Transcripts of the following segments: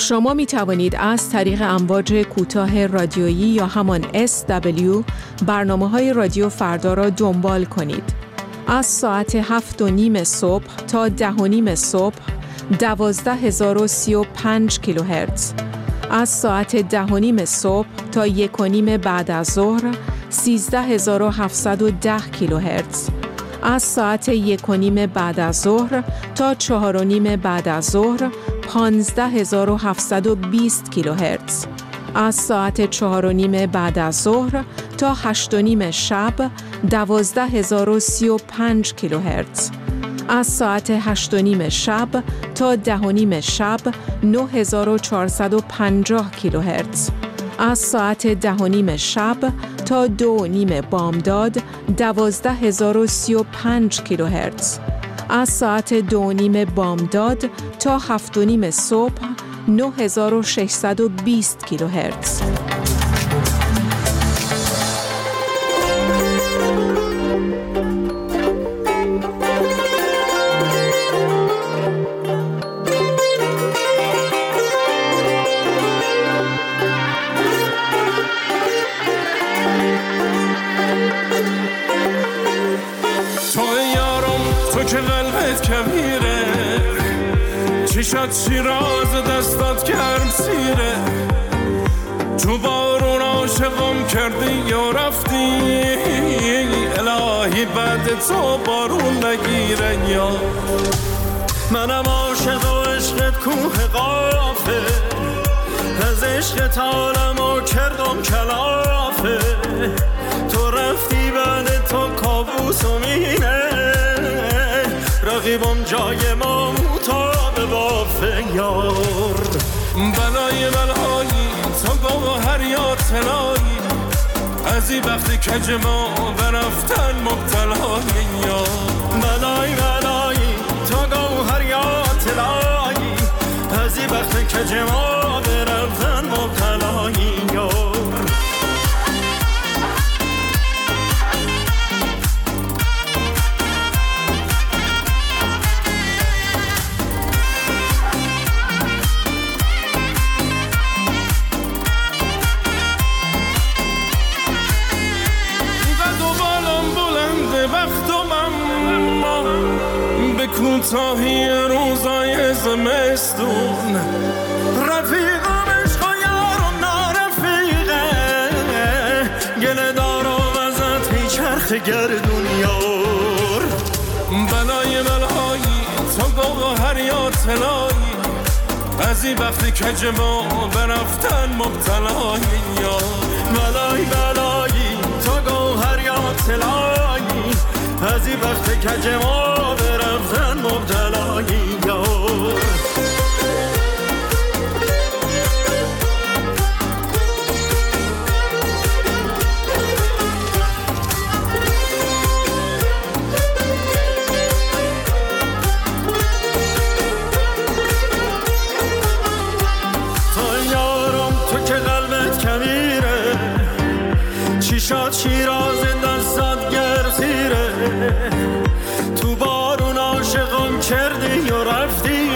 شما می توانید از طریق امواج کوتاه رادیویی یا همان SW برنامه‌های رادیو فردا را دنبال کنید. از ساعت 7:30 صبح تا 10:30 صبح 12035 کیلوهرتز. از ساعت 10:30 صبح تا 1:30 بعد از ظهر 13710 کیلوهرتز. از ساعت 1:30 بعد از ظهر تا 4:30 بعد از ظهر 15720 کیلوهرتز. از ساعت 4:30 بعد از ظهر تا 8:30 شب 12035 کیلوهرتز. از ساعت 8:30 شب تا 10:30 شب 9450 کیلوهرتز. از ساعت 10:30 شب تا 2:30 بامداد 12035 کیلوهرتز. از ساعت 2:30 بامداد تا 7:30 صبح 9620 کیلوهرتز. چشات شیراز دستات کرد سیره، تو بارون عاشقم کردی یا رفتی، الهی بعد تو بارون نگیره. یا منم عاشق و عشقت کوه قافه، از عشقت عالمو کردم کلافه، تو رفتی بعد تو کابوس و مینه، رقیبم جای ما مطابق بافه. یار بلای بلایی تو گوهر یا طلایی، از این وقتی کج ما برفتن مبتلایی. یار بلای بلایی تو گوهر یا طلایی، از این وقتی کج ما برفتن مبتلایی. یار کوتاهی روزای زمستون، رفیقم عشق و یارم نارفیقه، گله دارم ازت هی چرخ گردون. یار بلای بلایی تو گوهر یا طلایی، از این وقتی کج ما برفتن مبتلایی. یار بلای بلایی تو گوهر یا طلایی، از این وقت کج ما برفتن مبتلایی. یار تو یارم تو که قلبت کمیره، چیشات شیراز دستات گرسیره، تو بارون عاشقم کردی و رفتی،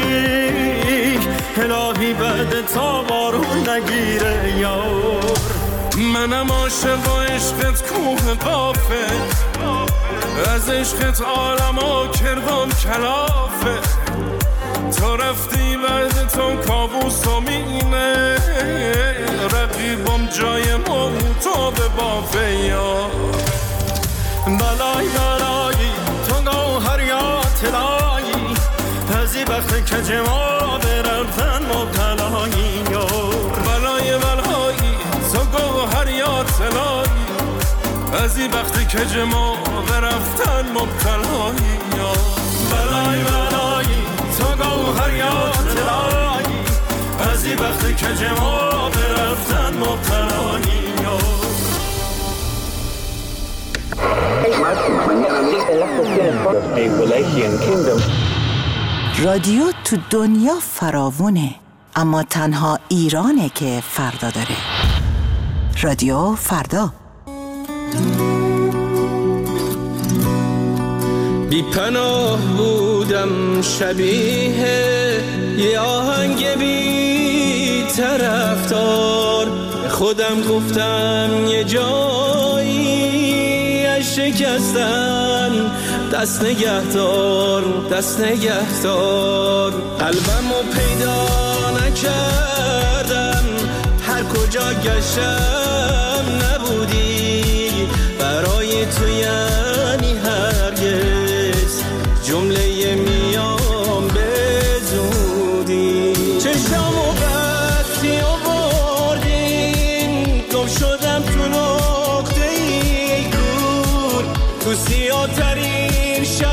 الهی بعد تا بارون نگیره. یار منم عاشق و عشقت کوه قافه، از عشقت عالمو کردم کلافه، تو رفتی بعد تو کابوس و مینه، رقیبم جای ما تو به بافه. یار بلای بلایی تو گوهر یا طلایی، از این وقت کج ما برفتن مبتلایی. یار بلای بلایی تو گوهر یا طلایی، از این وقت کج ما برفتن مبتلایی. یار بلای بلایی تو گوهر یا طلایی، از این وقت کج ما برفتن مبتلایی. یار رادیو تو دنیا فراوونه، اما تنها ایرانه که فردا داره. رادیو فردا. بی پناه بودم شبیه یه آهنگ بی طرفدار. خودم گفتم یه جایی از شکستن دست نگهدار، دست نگهدار. قلبمو پیدا نکردم، هر کجا گشتم نبودی. برای تو یعنی هرگز جمله میام به زودی. چشمو بستی و بردین، گم شدم تو نقطه ای کور، تو سیاه‌ترین شب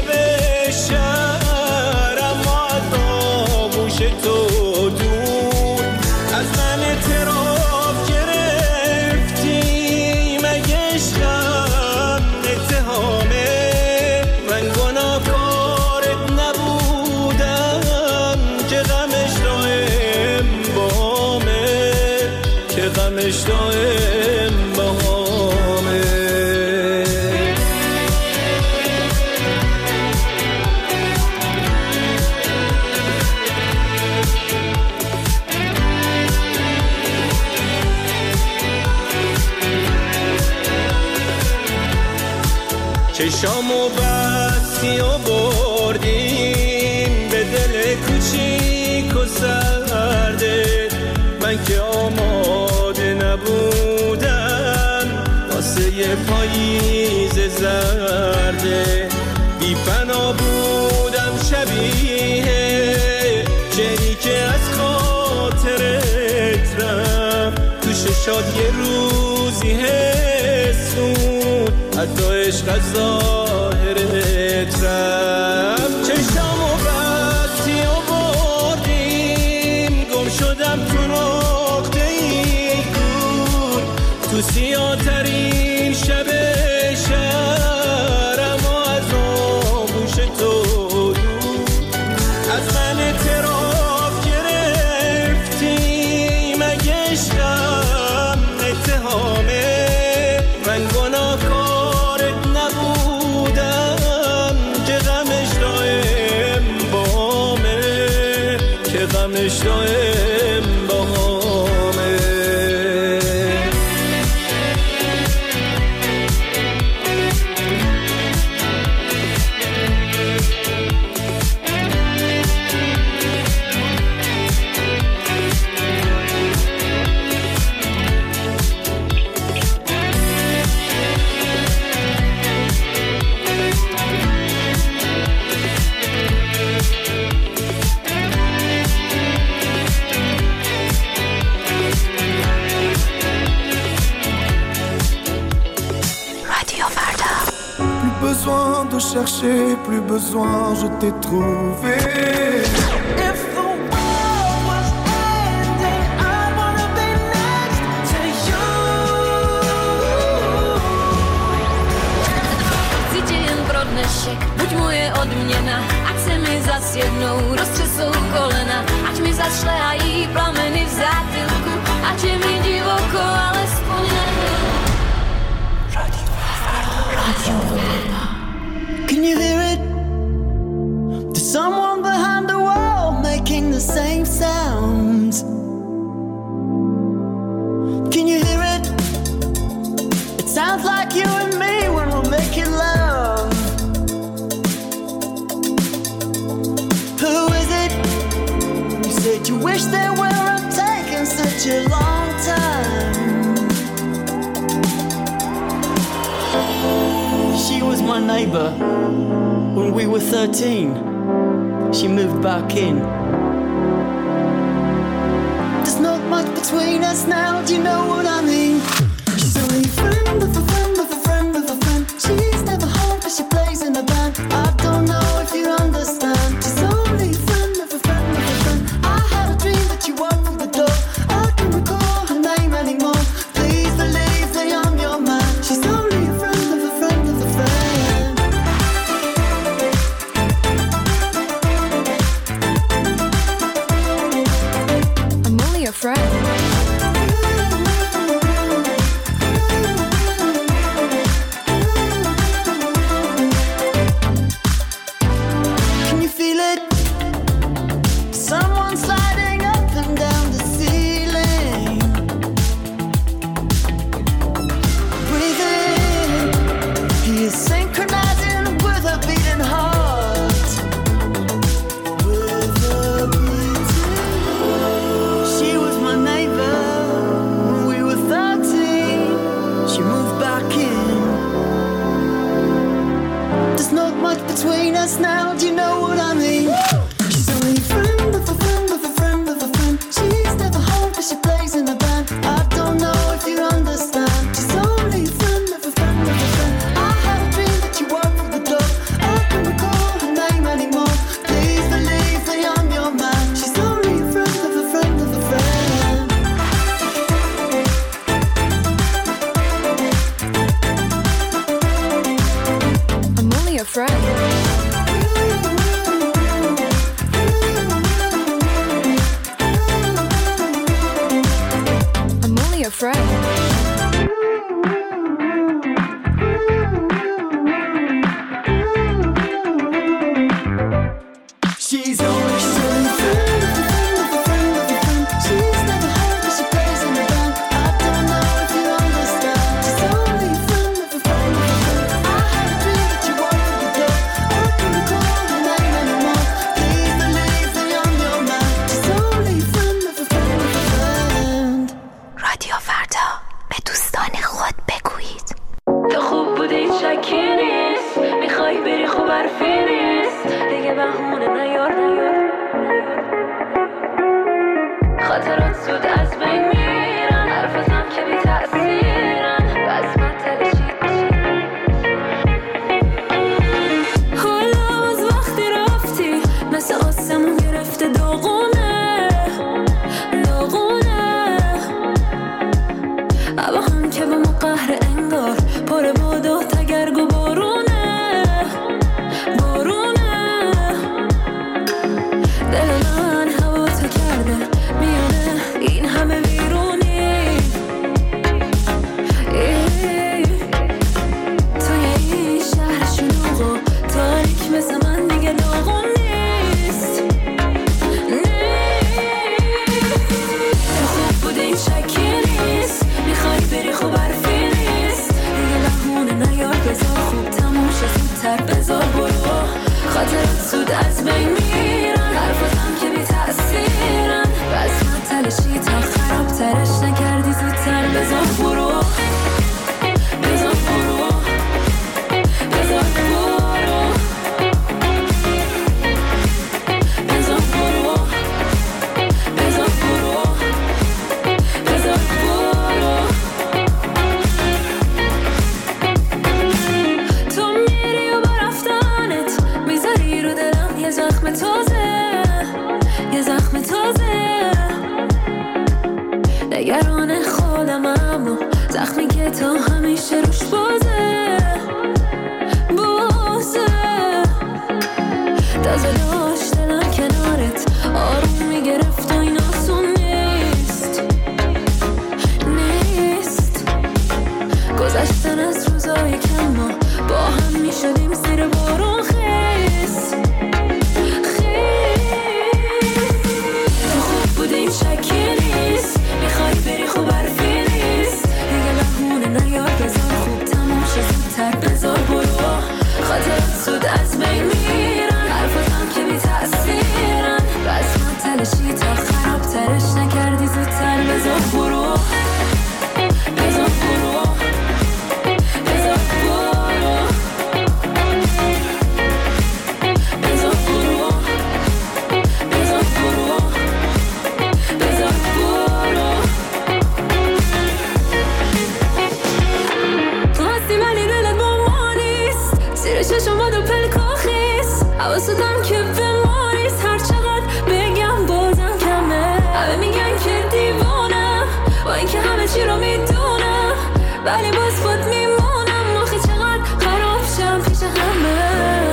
شهر، اما از آغوش تو دور. از من اعتراف گرفتی، مگه عشقم اتهامه؟ من گناهکارت نبودم که غمش دائم باهامه، که غمش دائم باهامه. چشامو بستی و بردیم به دل کوچیک و سرده. من که آماده نبودم واسه یه پاییز زرده. بی پناه بودم شبیه جری که از خاطرت رفت، تو ششاد یه روزی حسون حتی عشق از ظاهرت رفت. چشمو بستی و بردیم، گم شدم تو نقطه ای کور، تو سیاه‌ترین شب شهر، اما از آغوش تو دور. از من اعتراف گرفتی، مگه عشقم اتهامه؟ من گناهکارت نبودم که غمش دائم باهامه، که غمش دائم باهامه. Besoin de chercher, plus besoin, je t'ai trouvé. If the world was ending, I wanna be next to you. Cíti jen pro dnešek, buď moje odměna, ať se mi zas jednou roztřesou kolena, ať mi zašlehají plameny v zátylku, ať je mi divoko, alespoň nebyl. Radio. Can you hear it? There's someone behind the wall making the same sounds. Can you hear it? It sounds like you and me when we're making love. Who is it? You said you wish they weren't taking such a long time. She was my neighbor when we were 13. She moved back in. There's not much between us now, do you know what I mean? She's only a friend of a friend of a friend of a friend. She's never home but she plays in a band. I don't know if you understand. She's only a friend of a friend of a friend. I had a dream that you walked through the door. I can't recall her name anymore. Please believe that I'm your man. She's only a friend of a friend of a friend. I'm only a friend. بهونه نیار خاطرات زود از بین میرن حرفتم که بی تأثیرن بس من تلشید حالا از وقتی رفتی مثل آسمون گرفته داغونه اما هم که به ما قهر انگار پر باد و تگرگ و بارونه دل من هوا تو کرده میونه این همه ویرونی توی این شهر شلوغ و تاریک مثل من دیگه داغون نیست تو خوب بوده این شکی نیست میخوای بری خوب حرفی نیست دیگه بهونه نیار بذار خوب تموم شه زودتر بذار برو خاطرات زود از بین میرن حرفتم که بی تأثیرن بس من تلشی تا خرابترش نکردی زودتر بذار برو بذار برو بذار برو بذار برو بذار برو بذار برو تو میری و با رفتنت میذاری رو دلم یه زخم تازه نگران خودم اما زخمی که تا همیشه روش بازه تازه داشت دلم کنارت آروم میگرفت و این آسون نیست گذشتن از روزای کم ما با هم میشدیم زیر بارون خیس تو خوب بودیم شکی نیست میخوای بری خوب حرفی نیست دیگه بهونه نیار بذار خوب تموم شه زودتر بذار برو خاطرات زود از بین میرن حرفتم که بی تأثیرن بس من تلشی تا خرابترش نکردی زودتر بذار برو بذار برو بذار برو بذار برو بذار برو بذار برو تو هستی ولی دلت با ما نیست زیر چشمات و پلکاخیست حواستم که به ما نیست هر چقدر بگم بازم کمه همه میگن که دیوانم با اینکه همه چی رو میدونم ولی باز خود میمونم آخه چقدر خراب شم پیش همه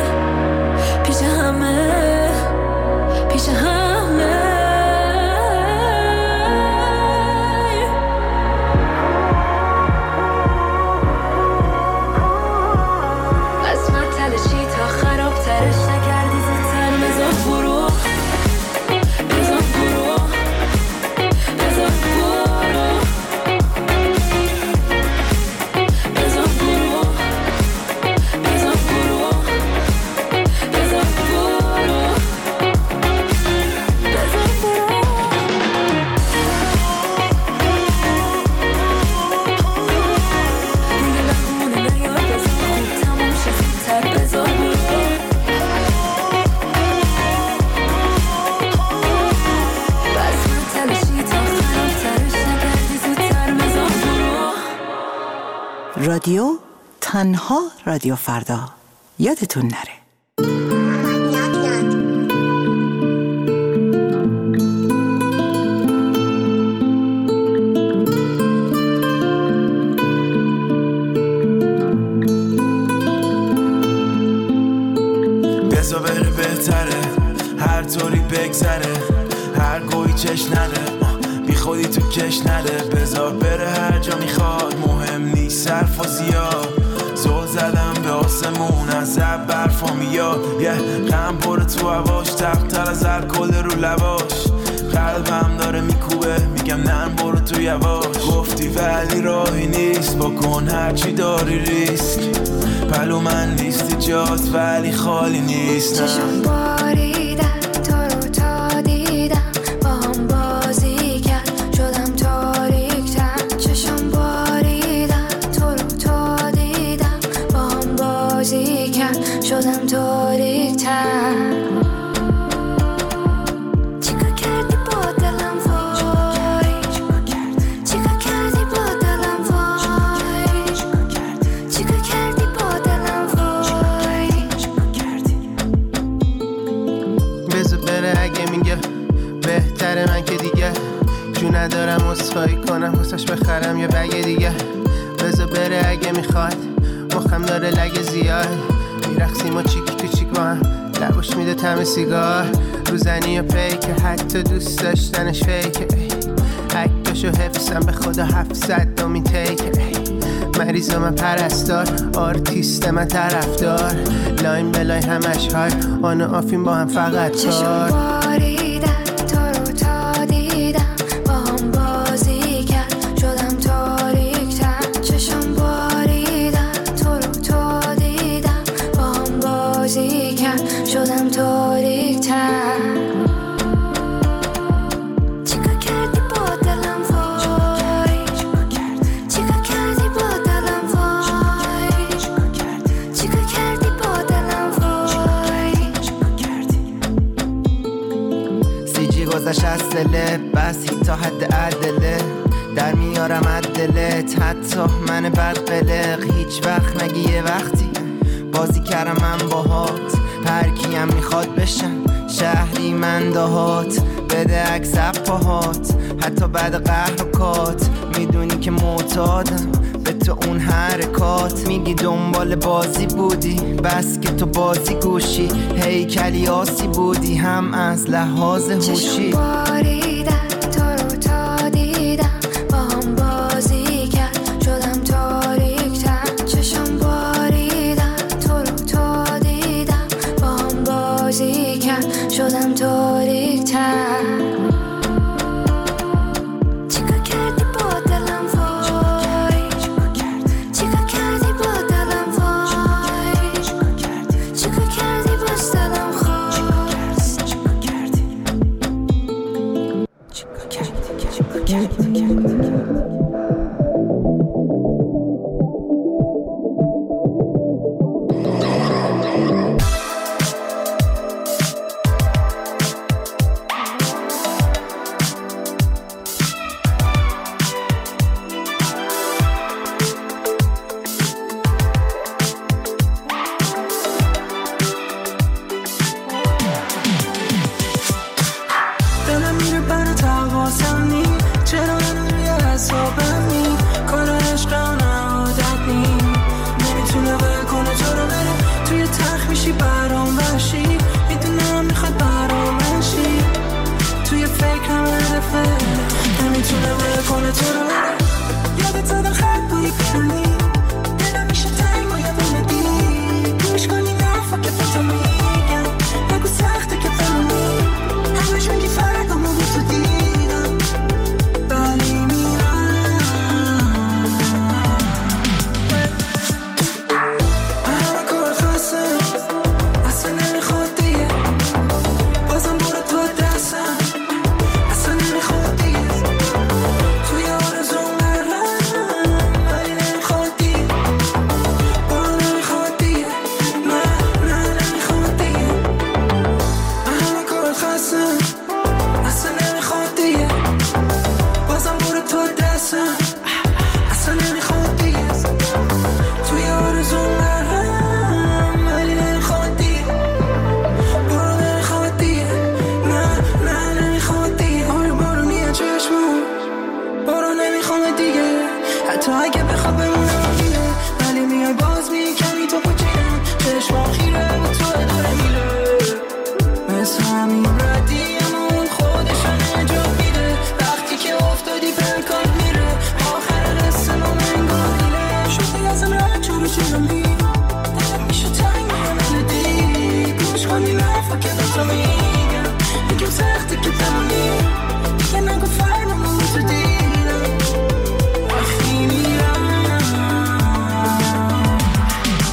بس من تلشی تا خرابترش نکردی زودتر بذار برو بذار برو بذار برو بذار برو بذار برو بذار برو بذار برو دیگه بهونه نیار بذار خوب تموم شه زودتر بذار برو بس من تلشی تا خرابترش نکردی زودتر بذار برو رادیو تنها رادیو فردا یادتون نره. بذار بره بهتره هر طوری بگذره هر گویی چش نده بی خودی تو کش نده بذار بره هر جا میخواد مهم نیست صرف و زیاد زل زدم به آسمون از زب برفا میاد یه غم پره تو هواش تقتر از الکل رو لباش قلبم داره میکوبه میگم نه برو تو یواش گفتی ولی راهی نیست بکن هرچی داری ریسک پلو من نیستی جاست ولی خالی نیست چشم باریدن تو رو تا دیدم با هم بازی کرد شدم تاریک‌تر چشم باریدن تو رو تا دیدم با هم بازی کرد شدم تاریک‌تر میگه بهتره من که دیگه جو ندارم عذرخواهی کنم واسش بخرم یه بگه دیگه بذار بره اگه میخواد مخم داره لگه زیاد میرقصیم و چیک تو چیک با هم لباش میده طعم سیگار رو زنی و پیکه حتی دوست داشتنش فیکه عکسشو حفظم به خدا 700 دومین تیکه مریض من پرستار آرتیست من طرفدار لاین به لاین همش های آن و آفین با هم فقط کار باریدن تو رو تا دیدم با هم بازی کرد شدم تاریک‌تر چشم باریدن تو رو تا دیدم با هم بازی کرد شدم تاریک‌تر گذشت از دله بس تا حد عدله در میارم عدلت حتی من بد قلق هیچ وقت نگی یه وقتی بازی کردم من باهات هرکیم میخواد بشم شهری من دهات بده عکس پاهات حتی بعد قهر و کات میدونی که معتادم به تو اون حرکات میگی دنبال بازی بودی بس که تو بازی گوشی هیکلی آسی بودی هم از لحاظ هوشی چشم باریدن تو رو تا دیدم با هم بازی کرد شدم تاریک‌تر چشم باریدن تو رو تا دیدم با هم بازی کرد شدم تاریک‌تر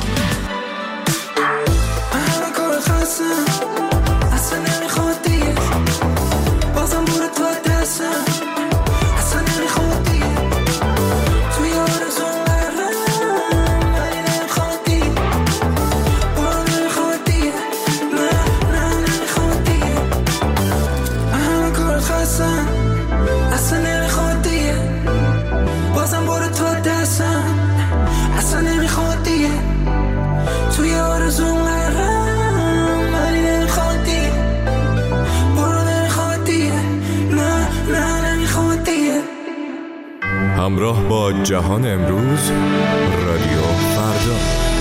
اصلا نمیخواد دیگه همراه با جهان امروز، رادیو فردا.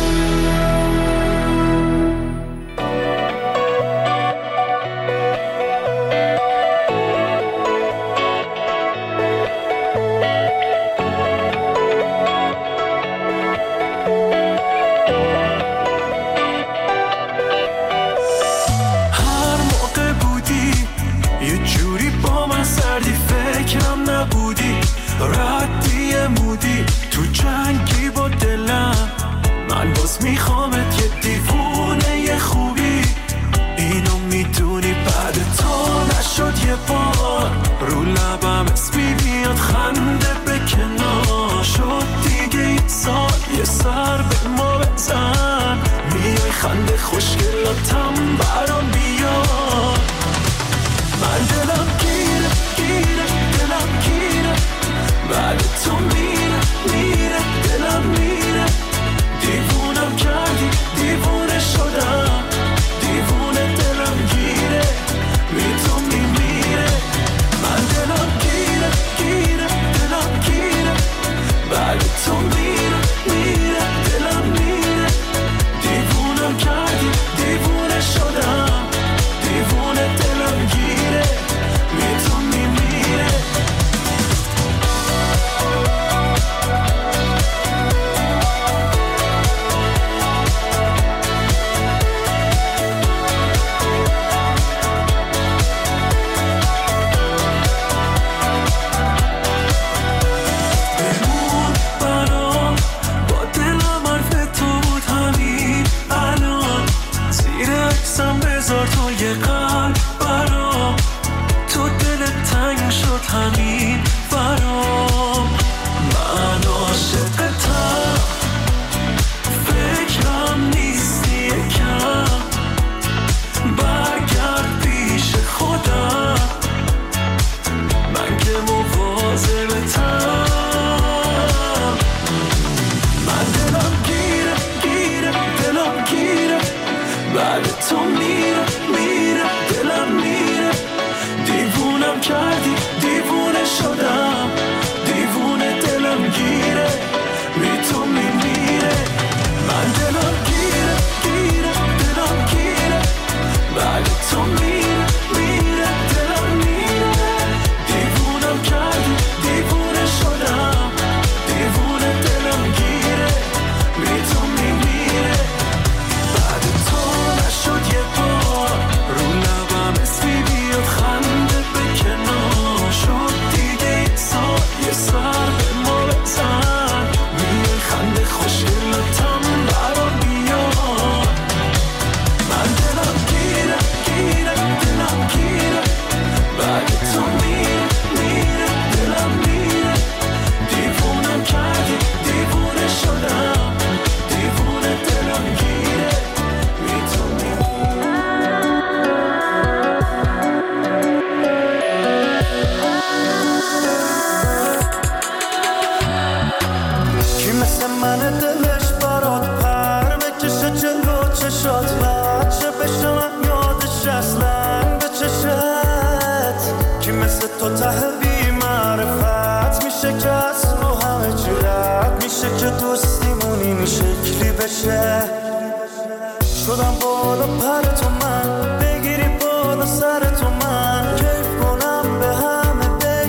شدم بالا پر تو من بگیری بالا سر تو من کیف کنم به همه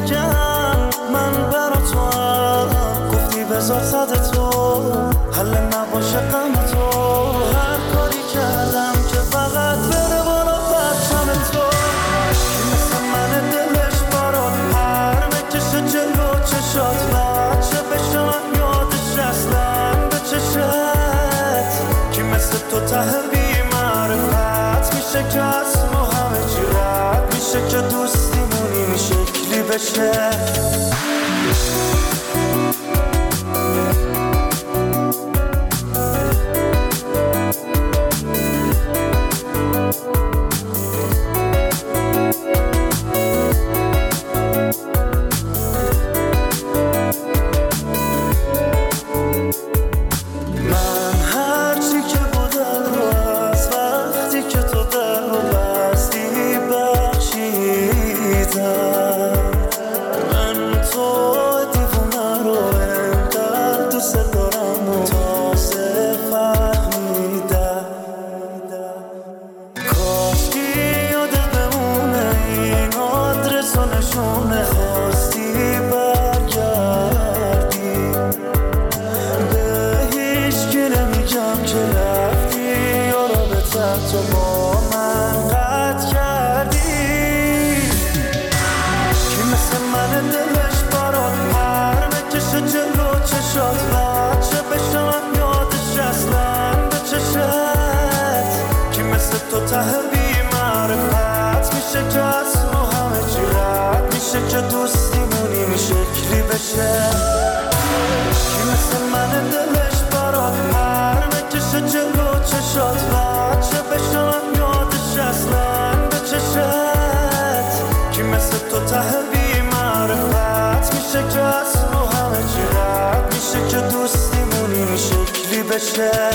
بگم من برا تو هم گفتی بذار صد تو حل نباشه غم تو هر کاری کردم که فقط بره بالا پرچم تو مثل من دلش برات پر بکشه جلو چشات بچه بشه من یادش اصلا به چشت که مثل تو ته بی معرفت میشه که از ما همه چی رد میشه که دوستیمون این شکلی بشه من که دوستیمون این شکلی بشه کی مثل من دلش برات پر بکشه جلو چشات و چه بشم یادش اصلا به چشت کی مثل تو ته بی معرفت میشه که از رو همه چی رد میشه که دوستیمون این شکلی بشه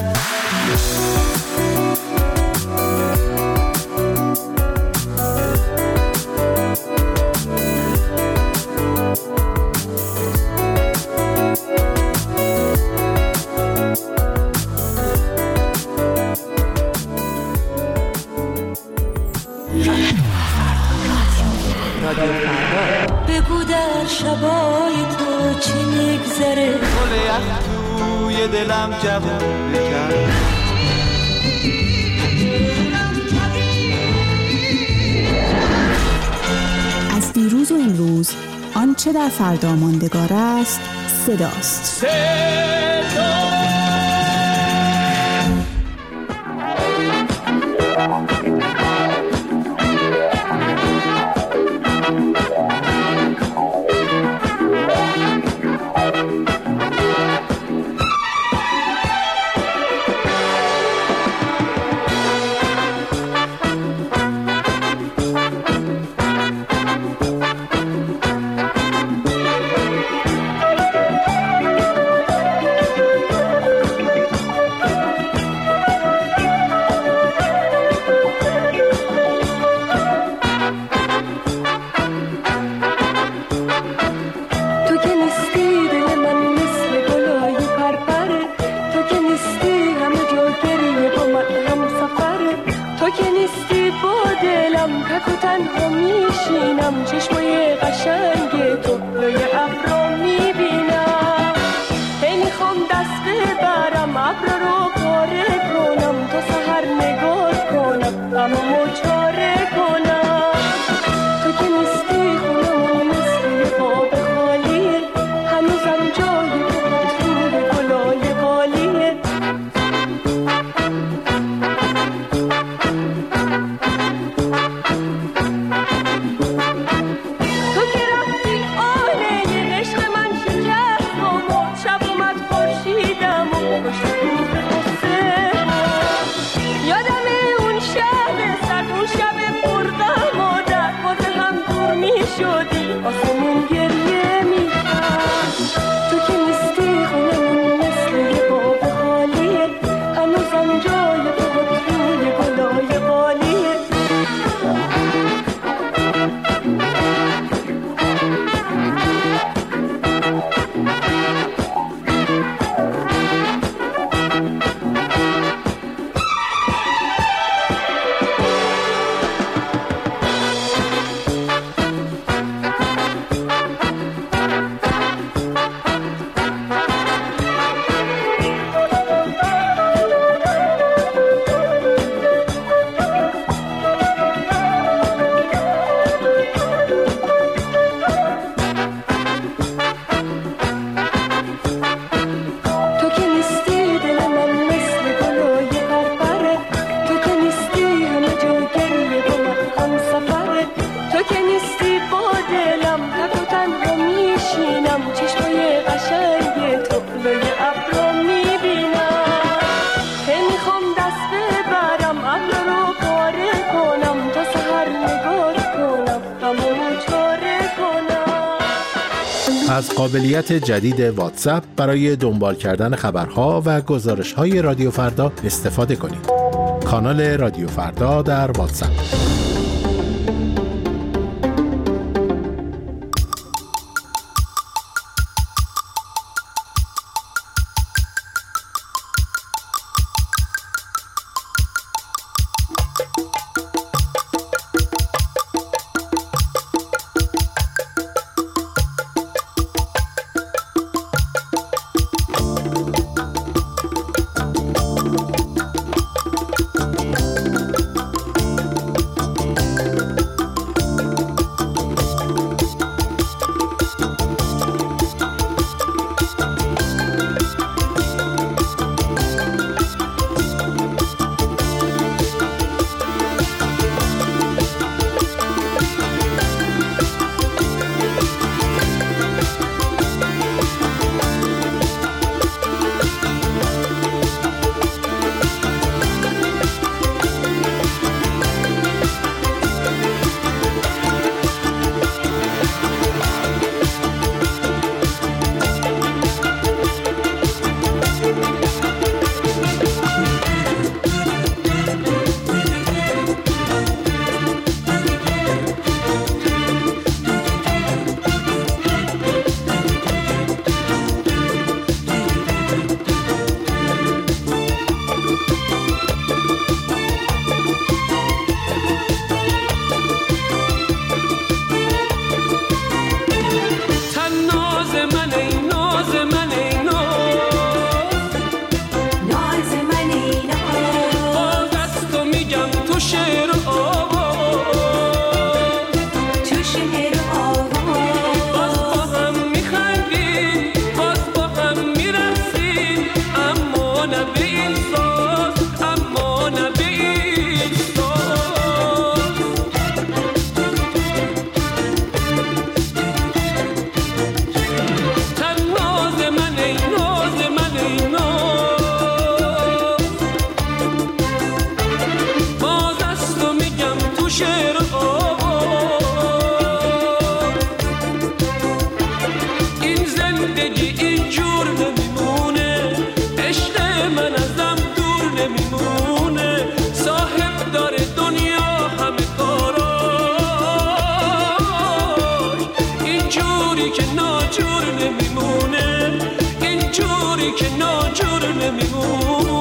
بگو در شبای تو چی میگذره گل یخ توی دلم جوون بکن از دیروز و امروز آنچه در فردا ماندگار است صداست. چشمای قشنگ تو لای ابرو میبینم هی میخوام دست ببرم ابر رو پاره کنم تا سحر نگاه کنم اما چاره کنم تو که نیستی خونمون مثل باب خالیه هنوزم جای تو گلای قالیه آسمون گریه میکرد تو که نیستی خونمون مثل باب خالیه هنوزم جای تو توی گلای قالیه از قابلیت جدید واتساپ برای دنبال کردن خبرها و گزارش‌های رادیو فردا استفاده کنید. کانال رادیو فردا در واتساپ. شعر آواز. این زندگی اینجور نمیمونه، عشق من ازم دور نمیمونه، صاحب داره دنیا همه کاراش، اینجوری که ناجور نمیمونه، اینجوری که ناجور نمیمونه.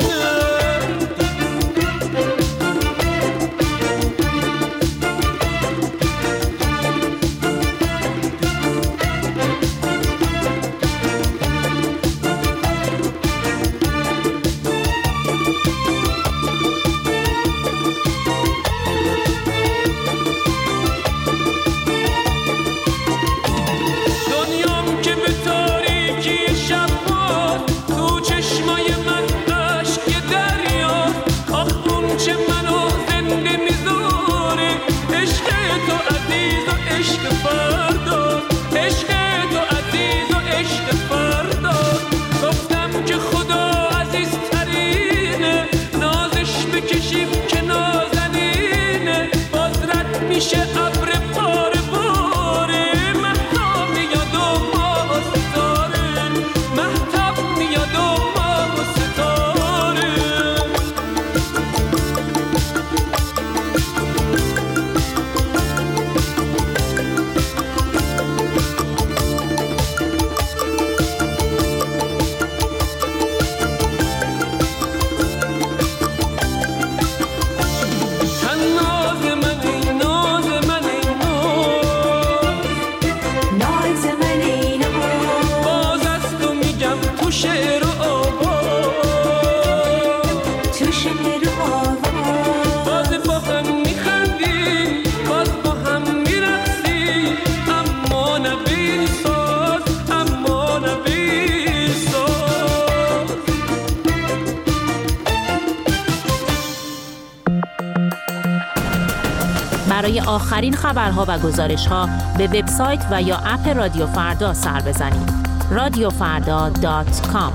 برای آخرین خبرها و گزارش‌ها به وبسایت و یا اپ رادیو فردا سر بزنید. radiofarda.com.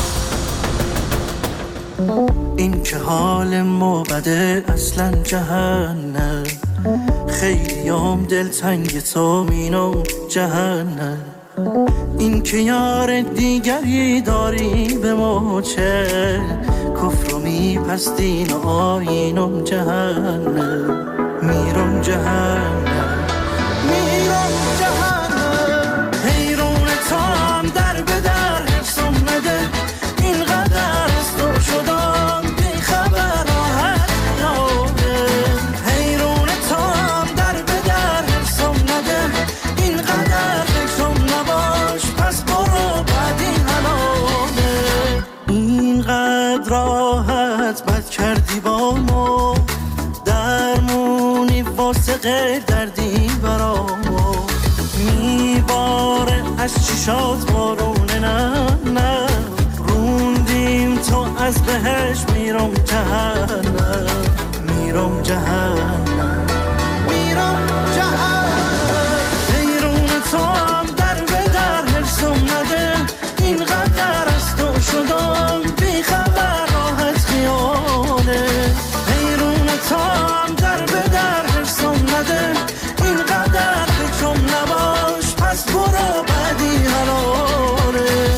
این که حال ما بده اصلا جهنم، خیلیام دلتنگ تو مینم جهنم، این که یار دیگری داری به ما چه، کفر و میپستین و آینم جهنم، میرم جهنم، میرم جهنم، حیرون تام در به در حفظم نده، اینقدر از تو شدم بی خبر راحت یاده، حیرون تام در به در حفظم نده، اینقدر فکرم نباش پس برو بعد این حلاله، اینقدر راحت بد کردی با ما، درمونی واسه غیر دردی برامو، میباره از چشات بارونه، نه نه روندیم تو از بهش، میرم جهنم، میرم جهنم، میرم جهنم، حیرون تو هم در به در حرسم نده، اینقدر از تو شدم بی خبر راحت خیاله، حیرون تو هم در به در حرسم نده، اینقدر فکرم نباش پس برو بعدی حلاله.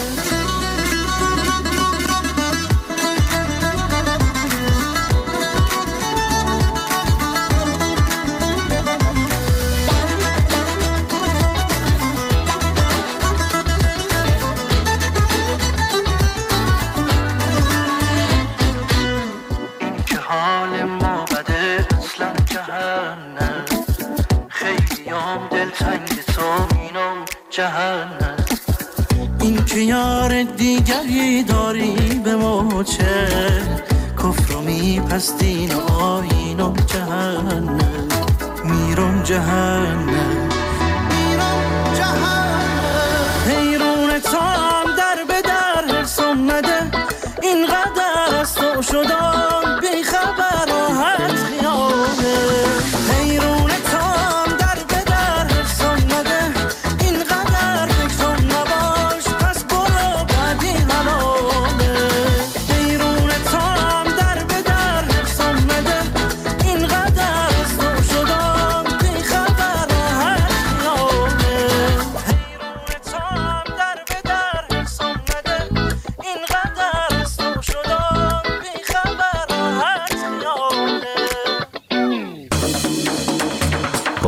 این که حال ما بده اصلا جهنم، خیلیام دلتنگ تو مینم جهنم، این که یار دیگری داری به ما چه، کفر و میپستین و آینم جهنم، میرم جهنم، میرم جهنم، حیرون تو هم در به در حرسم نده، اینقدر از تو شدم بی خبر راحت خیاله، حیرون تو هم در به در حرسم نده، اینقدر فکرم نباش پس برو بعدی حلاله، حیرون تو هم در به در حرسم نده، اینقدر از تو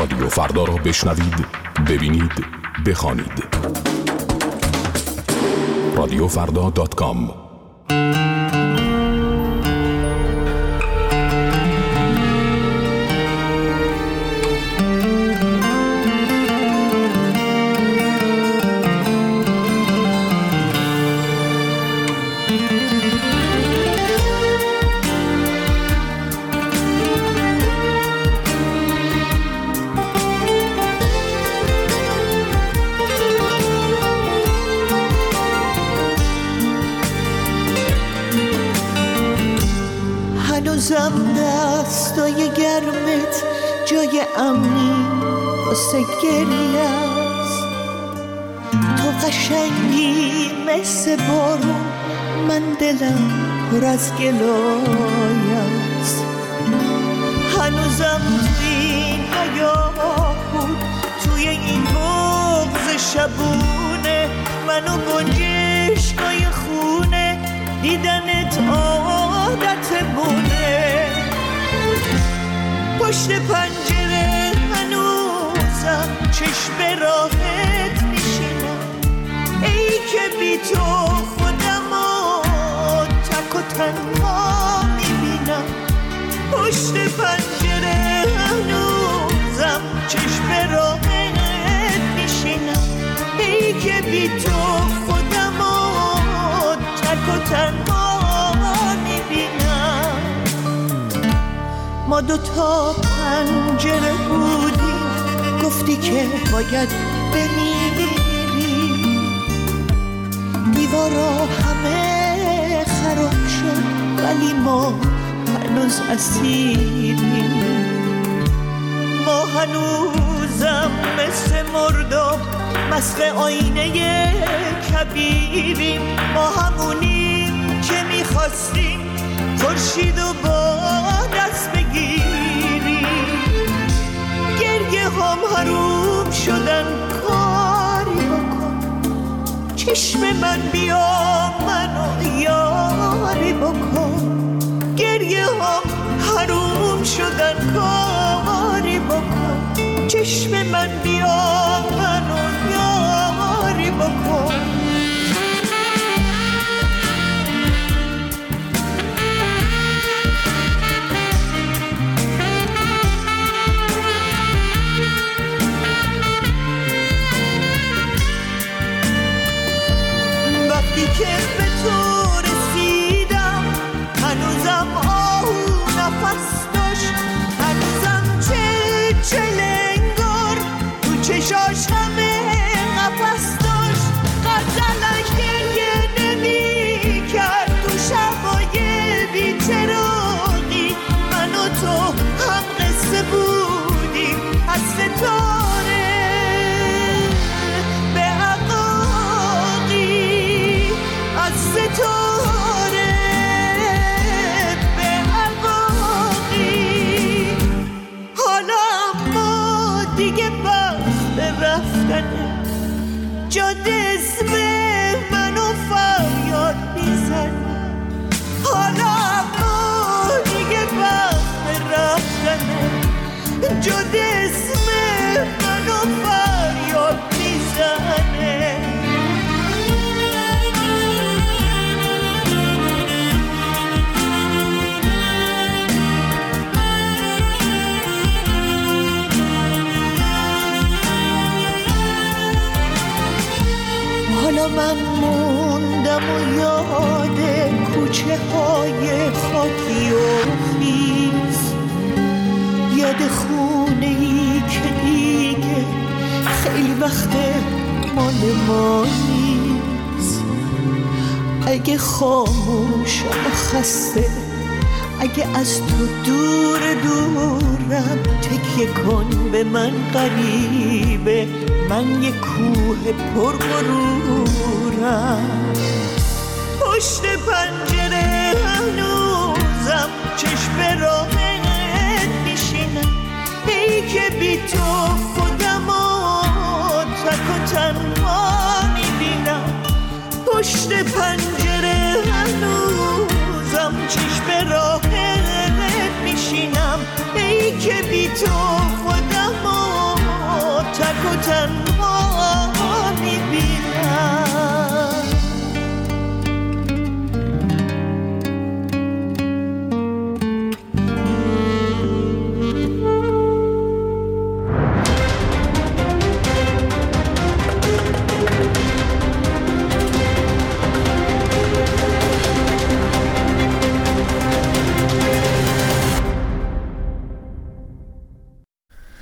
رادیو فردا را بشنوید، ببینید، بخوانید. radiofrda.com. هنوزم دستای گرمت جای امنی واسه گریه است. تو قشنگی مثل بارون، من دلم پر از گلای است. هنوزم توی این حیاط بود، توی این بغض شبونه، منو گنجشکای خونه، دیدنت عادتمونه. پشت پنجره هنوزم چشم راحت میشینم، ای که بی تو خودمو تک و تنها میبینم. پشت پنجره هنوزم چشم راحت میشینم، ای که بی تو خودمو تک و تنها میبینم. ما دوتا پنجره بودیم، گفتی که باید بمیری. دیوارا همه خراب شد ولی ما هنوز اسیریم. ما هنوزم مثل مردم، مثل آینه کبیریم. ما همونیم که میخواستیم خورشید و با دست بگیریم. گریه هم حروم شدن، کاری بکن چشم من، بیا منو یاری بکن. گریه هم حروم شدن، کاری بکن چشم من، بیا منو یاری بکن. وقتی که به تو رسیدم هنوزم آهو نفس داشت، هنوزم چلنگار تو چشاش همه قفس داشت. غزلش گریه نمی کرد تو شبای بی‌چراغی، من و تو هم قصه بودیم از ستاره به عقاقی، از ستاره به عقاقی. حالا ما دیگه وقت رفتنه، جاده اسم منو فریاد میزنه. حالا ما دیگه وقت رفتنه، جاده اسم منو فریاد میزنه. حالا من موندم و یاد کوچه های خاکی و خیز، یاد خونه ای که دیگه خیلی وقت مال ما نیست. اگه خاموشم و خسته، اگه از تو دور دورم، تکیه کن به من غریبه، من یه کوه پرغرورم. پشت پنجره هنوزم چشم راحت میشینم، ای که بی تو خودمو تک و تنها میبینم. پشت پنجره هنوزم چشم راحت میشینم، ای که بی تو